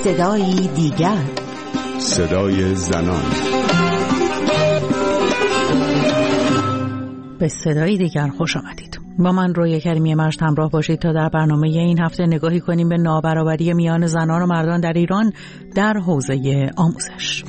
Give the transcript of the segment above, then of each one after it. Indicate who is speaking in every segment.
Speaker 1: صدایی دیگر،
Speaker 2: صدای زنان.
Speaker 3: به صدایی دیگر خوش آمدید. با من رویا کریمی مجد همراه باشید تا در برنامه این هفته نگاهی کنیم به نابرابری میان زنان و مردان در ایران در حوزه آموزش.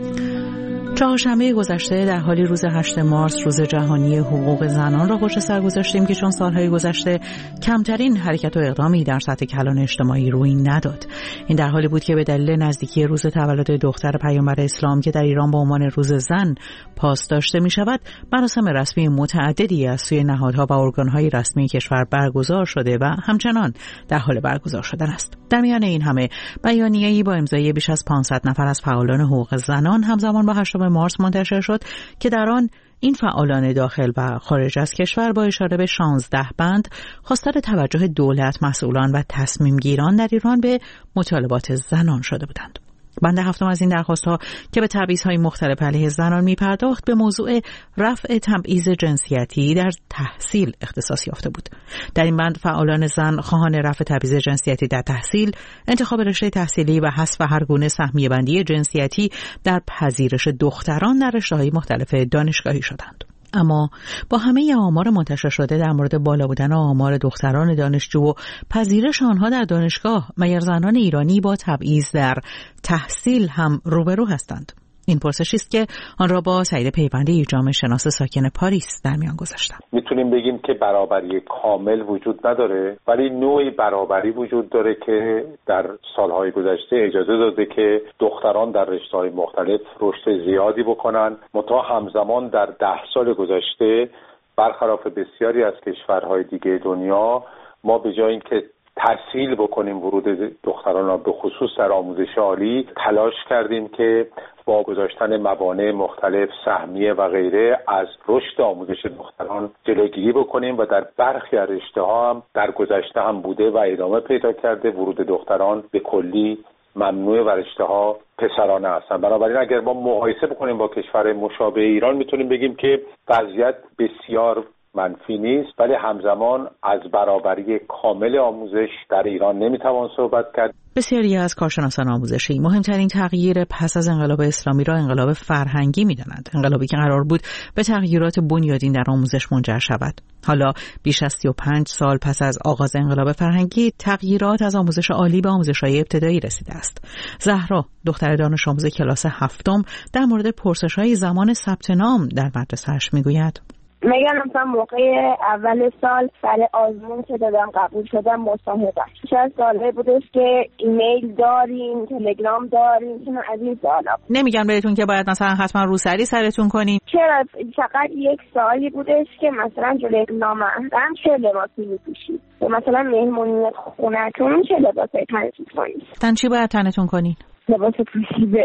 Speaker 3: چهارشنبه گذشته در حالی روز 8 مارس روز جهانی حقوق زنان را پشت سر گذاشتیم که چون سالهای گذشته کمترین حرکت و اقدامی در سطح کلان اجتماعی روی نداد. این در حالی بود که به دلیل نزدیکی روز تولد دختر پیامبر اسلام که در ایران به عنوان روز زن پاس داشته می شود، مراسم رسمی متعددی از سوی نهادها و ارگانهای رسمی کشور برگزار شده و همچنان در حال برگزار شدن است. در میان این همه بیانیه‌ای با امضای بیش از 500 نفر از فعالان حقوق زنان همزمان با 8 مارس منتشر شد که در آن این فعالان داخل و خارج از کشور با اشاره به 16 بند خواستار توجه دولت، مسئولان و تصمیم گیران در ایران به مطالبات زنان شده بودند. بند 7 از این درخواست‌ها که به تبعیض‌های مختلف علیه زنان می‌پرداخت به موضوع رفع تبعیض جنسیتی در تحصیل اختصاص یافته بود. در این بند فعالان زن خواهان رفع تبعیض جنسیتی در تحصیل، انتخاب رشته تحصیلی و حذف هر گونه سهمیه بندی جنسیتی در پذیرش دختران در رشته‌های مختلف دانشگاهی شدند. اما با همه آمار منتشر شده در مورد بالا بودن آمار دختران دانشجو و پذیرش آنها در دانشگاه، مگر زنان ایرانی با تبعیض در تحصیل هم روبرو هستند؟ این پرسشی است که آن را با سعید پیوندی، جامعه شناس ساکن پاریس، در میان گذاشتم.
Speaker 4: میتونیم بگیم که برابری کامل وجود نداره، ولی نوعی برابری وجود داره که در سالهای گذشته اجازه داده که دختران در رشته‌های مختلف رشد زیادی بکنن. منتها همزمان در 10 سال گذشته برخلاف بسیاری از کشورهای دیگه دنیا، ما به جای اینکه تسهیل بکنیم ورود دختران را به خصوص در آموزش عالی، تلاش کردیم که با گذاشتن موانع مختلف، سهمیه و غیره، از رشد آموزش دختران جلوگیری بکنیم و در برخی از رشته‌ها هم در گذشته هم بوده و ادامه پیدا کرده ورود دختران به کلی ممنوع و رشته‌ها پسرانه هستند. بنابراین اگر ما مقایسه بکنیم با کشور مشابه ایران، میتونیم بگیم که وضعیت بسیار منفی نیست، ولی همزمان از برابری کامل آموزش در ایران نمیتوان صحبت کرد.
Speaker 3: بسیاری از کارشناسان آموزشی مهمترین تغییر پس از انقلاب اسلامی را انقلاب فرهنگی می‌دانند، انقلابی که قرار بود به تغییرات بنیادین در آموزش منجر شود. حالا بیش از 35 سال پس از آغاز انقلاب فرهنگی، تغییرات از آموزش عالی به آموزش‌های ابتدایی رسیده است. زهرا، دختر دانش آموز کلاس 7م، در مورد پرسش‌های زمان ثبت نام در مدرسه‌اش می‌گوید:
Speaker 5: مثلا موقع اول سال سر آزمون که دادم قبول شدم مصاحبه. چند ساله بودش که ایمیل داریم، تلگرام داریم، از این سوالا.
Speaker 3: نمیگن بهتون که باید مثلا حتما روسری سرتون کنیم؟
Speaker 5: چرا؟ فقط یک سوالی بودش که مثلا جلوی نامحرم چه لباسی می‌پوشید؟ مثلا مهمونیت خونه‌تون چه لباسی تنتون کنید؟
Speaker 3: چی باید تنتون کنین؟
Speaker 5: لباس پوشیده.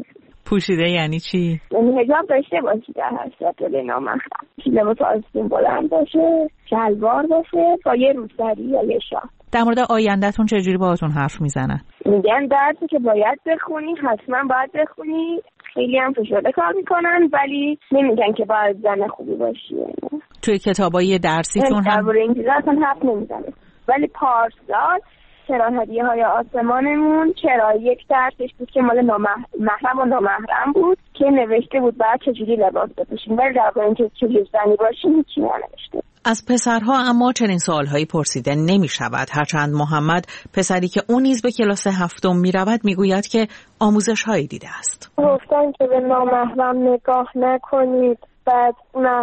Speaker 3: پوشیده یعنی چی؟
Speaker 5: یعنی حجاب داشته باشی در هر صورت جلوی نامحرم. لباس آستین بلند باشه، شلوار باشه، با یه روسری یا یه شال.
Speaker 3: در مورد آینده‌تون چجوری باهاتون حرف میزنن؟
Speaker 5: میگن درسی که باید بخونی حتما باید بخونی. خیلی هم فشرده کار میکنن، ولی نمیگن که باید زن خوبی باشی.
Speaker 3: توی کتابای درسیتون هم
Speaker 5: درباره این چیزا اصلا حرف نمیزنه. ولی پارسال چرا هدیه‌های آسمانمون، چرا یک درسش بود که مال محرم و نامحرم بود که نوشته بود بعد چجوری لباس بپوشیم، ولی درباره اینکه چجوری زنی باشیم هیچی ننوشته.
Speaker 3: از پسرها اما چنین سوالهایی پرسیده نمی شود، هرچند محمد، پسری که اون نیز به کلاس 7م می رود، می گوید که آموزش هایی دیده است.
Speaker 6: گفتن که به نامحرم نگاه نکنید، بعد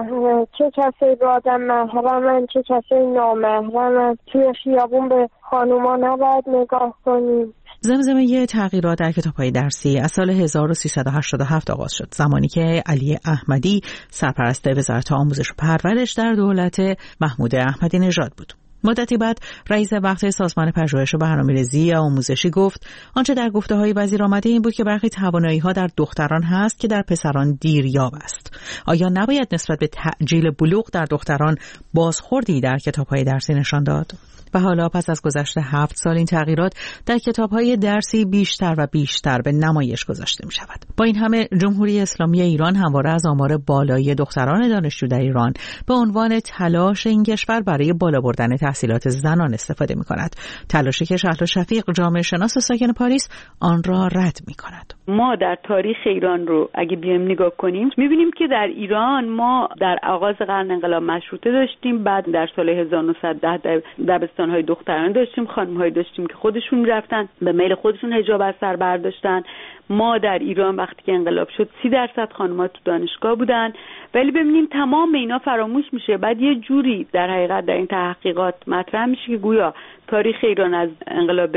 Speaker 6: چه کسی با آدم محرمن، چه کسی نامحرمن، توی خیابون به خانوما نباید نگاه کنید.
Speaker 3: زمزمه تغییرات در کتاب‌های درسی از سال 1387 آغاز شد، زمانی که علی احمدی سرپرست وزارت آموزش و پرورش در دولت محمود احمدی نژاد بود. مدتی بعد رئیس وقت سازمان پژوهش و برنامه‌ریزی آموزشی گفت آنچه در گفته‌های وزیر آمده این بود که برخی توانایی‌ها در دختران هست که در پسران دیریاب است. آیا نباید نسبت به تعجیل بلوغ در دختران بازخوردی در کتاب‌های درسی نشان داد؟ و حالا پس از گذشت 7 سال این تغییرات در کتاب‌های درسی بیشتر و بیشتر به نمایش گذاشته می‌شود. با این همه جمهوری اسلامی ایران همواره از آمار بالای دختران دانشجو در ایران به عنوان تلاش این کشور برای بالا بردن تحصیلات زنان استفاده می‌کند. تلاشی که شهلا شفیق جامعه شناس ساکن پاریس آن را رد می‌کند.
Speaker 1: ما در تاریخ ایران رو اگه بیایم نگاه کنیم می‌بینیم که در ایران ما در آغاز قرن انقلاب مشروطه داشتیم، بعد در سال 1910 دبستان‌های دخترانه داشتیم، خانم‌هایی داشتیم که خودشون رفتن به میل خودشون حجاب از سر برداشتن. ما در ایران وقتی که انقلاب شد 30% خانم‌ها تو دانشگاه بودن، ولی ببینیم تمام اینا فراموش میشه. بعد یه جوری در حقیقت در این تحقیقات مطرح میشه که گویا تاریخ ایران از انقلاب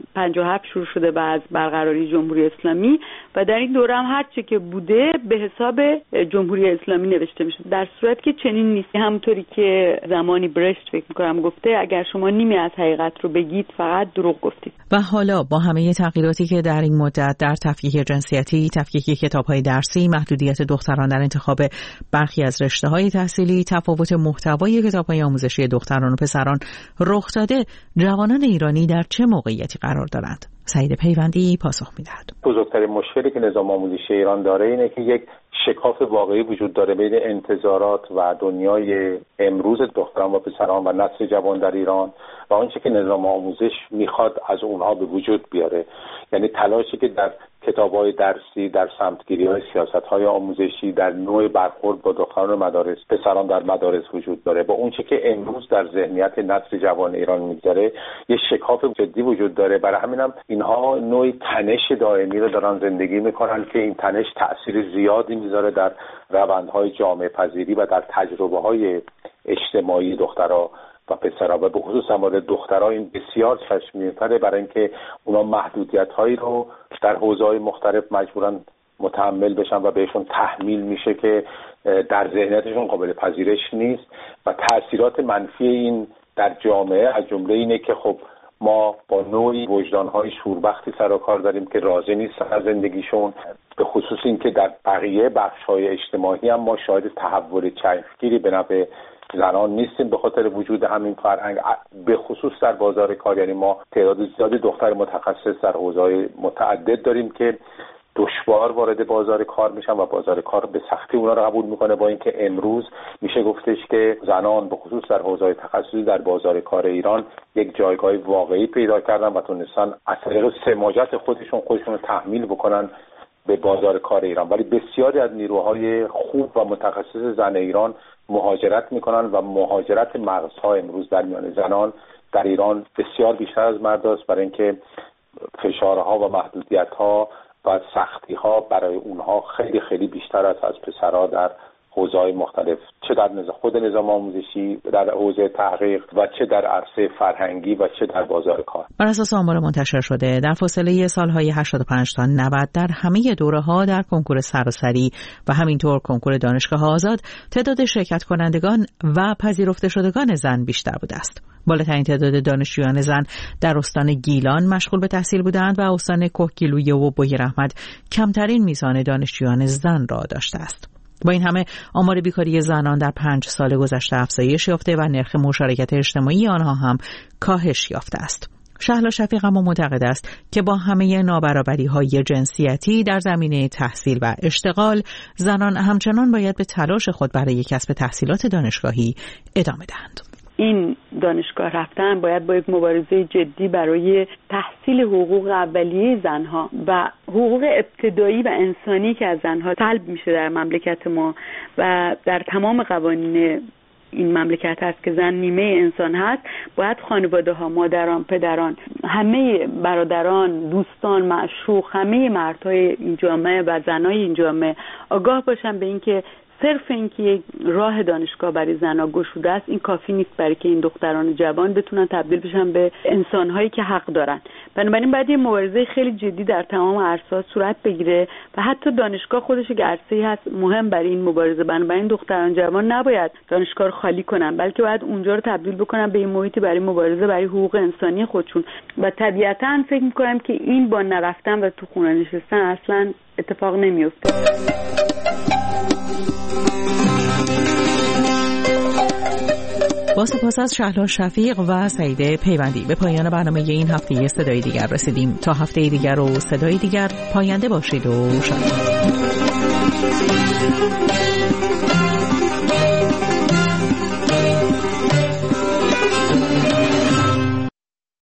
Speaker 1: 57 شروع شده و از برقراری جمهوری اسلامی و در این دوره هم هر چه که بوده به حساب جمهوری اسلامی نوشته میشه، در صورتی که چنین نیست. همونطوری که زمانی برشت فکر می‌کنم گفته اگر شما نیمی از حقیقت رو بگید فقط دروغ گفتید.
Speaker 3: و حالا با همه تغییراتی که در این مدت در تفکیک جنسیتی، تفکیک کتاب‌های درسی، محدودیت دختران در انتخاب برخی از رشته‌های تحصیلی، تفاوت محتوای کتاب‌های آموزشی دختران و پسران رخ داده، جوانان ایرانی در چه موقعیتی قرار دارند؟ سعید پیوندی پاسخ می‌دهد.
Speaker 4: بزرگترین مشکلی که نظام آموزشی ایران داره اینه که یک شکاف واقعی وجود داره بین انتظارات و دنیای امروز دختران و پسران و نسل جوان در ایران و آنچه که نظام آموزش میخواد از اونها به وجود بیاره. یعنی تلاشی که در کتاب‌های درسی، در سمتگیری‌های سیاست‌های آموزشی، در نوع برخورد با دختران مدارس، پسران در مدارس وجود داره. با اونچه که امروز در ذهنیت نسل جوان ایران می‌گذره، یه شکاف جدی وجود داره. برای همینم اینها نوعی تنش دائمی رو دارن زندگی می‌کنن که این تنش تأثیر زیادی می‌ذاره در روندهای جامعه پذیری و در تجربه‌های اجتماعی دخترها و پسرها و به خصوص مورد دخترها این بسیار چشمگیرتره، برای اینکه اونا محدودیت‌هایی رو در حوزه‌های مختلف مجبورن متحمل بشن و بهشون تحمیل میشه که در ذهنیتشون قابل پذیرش نیست و تأثیرات منفی این در جامعه از جمله اینه که خب ما با نوعی وجدان‌های شوربختی سر و کار داریم که راضی نیستن از زندگیشون، به خصوص این که در بقیه بخش‌های اجتماعی هم ما شاهد تحول چشمگیری به نفع زنان نیستیم به خاطر وجود همین فرهنگ، به خصوص در بازار کار. یعنی ما تعداد زیادی دختر متخصص در حوزه‌های متعدد داریم که دشوار وارد بازار کار میشن و بازار کار به سختی اونا رو قبول میکنه، با اینکه امروز میشه گفتش که زنان به خصوص در حوزه‌های تخصصی در بازار کار ایران یک جایگاه واقعی پیدا کردن و تونستن از طریق سماجت خودشون رو تحمیل بکنن به بازار کار ایران. ولی بسیاری از نیروهای خوب و متخصص زن ایران مهاجرت میکنن و مهاجرت مغزها امروز در میان زنان در ایران بسیار بیشتر از مرد است، برای اینکه فشارها و محدودیت‌ها و سختی‌ها برای اونها خیلی خیلی بیشتر است از پسرها در حوزه‌های مختلف، چه در خود نظام آموزشی، در حوزه تحقیق و چه در عرصه فرهنگی و چه در بازار کار.
Speaker 3: بر اساس آمار منتشر شده در فاصله سالهای 85 تا 90 در همه دوره‌ها در کنکور سراسری و همینطور کنکور دانشگاه آزاد تعداد شرکت کنندگان و پذیرفته شدگان زن بیشتر بوده است. بالاترین تعداد دانشجویان زن در استان گیلان مشغول به تحصیل بودند و استان کهگیلویه و بویراحمد کمترین میزان دانشجویان زن را داشته است. با این همه آمار بیکاری زنان در 5 سال گذشته افزایش یافته و نرخ مشارکت اجتماعی آنها هم کاهش یافته است. شهلا شفیق اما معتقد است که با همه نابرابری‌های جنسیتی در زمینه تحصیل و اشتغال، زنان همچنان باید به تلاش خود برای کسب تحصیلات دانشگاهی ادامه دهند.
Speaker 1: این دانشگاه رفتن باید با یک مبارزه جدی برای تحصیل حقوق اولیه زنها و حقوق ابتدایی و انسانی که از زنها طلب میشه در مملکت ما و در تمام قوانین این مملکت هست که زن نیمه انسان هست، باید خانواده ها، مادران، پدران، همه برادران، دوستان، معشوق، همه مردهای این جامعه و زنای این جامعه آگاه باشن به اینکه صرف اینکه یک راه دانشگاه برای زن‌ها گشوده است این کافی نیست برای که این دختران جوان بتونن تبدیل بشن به انسان‌هایی که حق دارن. بنابراین باید یه مبارزه خیلی جدی در تمام عرصه‌ها صورت بگیره و حتی دانشگاه خودش یک عرصه‌ای هست مهم برای این مبارزه. بنابراین دختران جوان نباید دانشگاه رو خالی کنن، بلکه باید اونجا رو تبدیل بکنن به این محیطی برای مبارزه برای حقوق انسانی خودشون. و طبیعتاً فکر می‌کنم که این با نرفتن و تو خونه نشستن اصلاً اتفاق نمی‌افته.
Speaker 3: با سپاس از شهلا شفیق و سعید پیوندی به پایان برنامه این هفته صدای دیگر رسیدیم. تا هفته دیگر و صدای دیگر، پاینده باشید و شاد.